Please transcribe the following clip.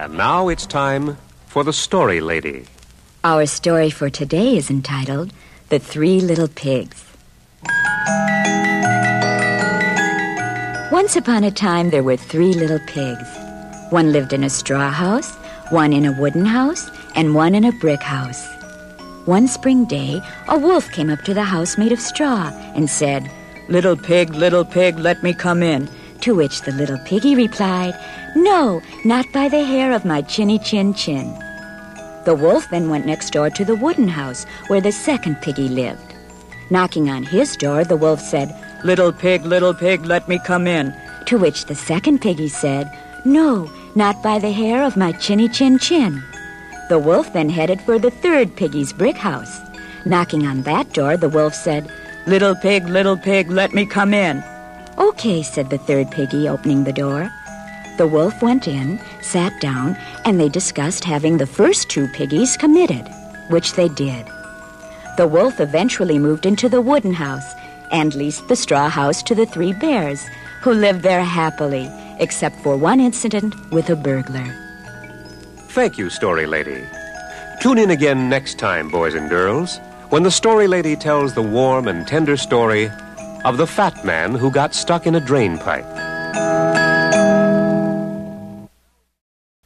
And now it's time for the Story Lady. Our story for today is entitled The Three Little Pigs. Once upon a time, there were 3 little pigs. One lived in a straw house, one in a wooden house, and one in a brick house. One spring day, a wolf came up to the house made of straw and said, little pig, let me come in." To which the little piggy replied, "No, not by the hair of my chinny chin chin." The wolf then went next door to the wooden house where the second piggy lived. Knocking on his door, the wolf said, little pig, let me come in." To which the second piggy said, "No, not by the hair of my chinny chin chin." The wolf then headed for the third piggy's brick house. Knocking on that door, the wolf said, little pig, let me come in." "Okay," said the third piggy, opening the door. The wolf went in, sat down, and they discussed having the first 2 piggies committed, which they did. The wolf eventually moved into the wooden house and leased the straw house to the 3 bears, who lived there happily, except for one incident with a burglar. Thank you, Story Lady. Tune in again next time, boys and girls, when the Story Lady tells the warm and tender story of the fat man who got stuck in a drain pipe.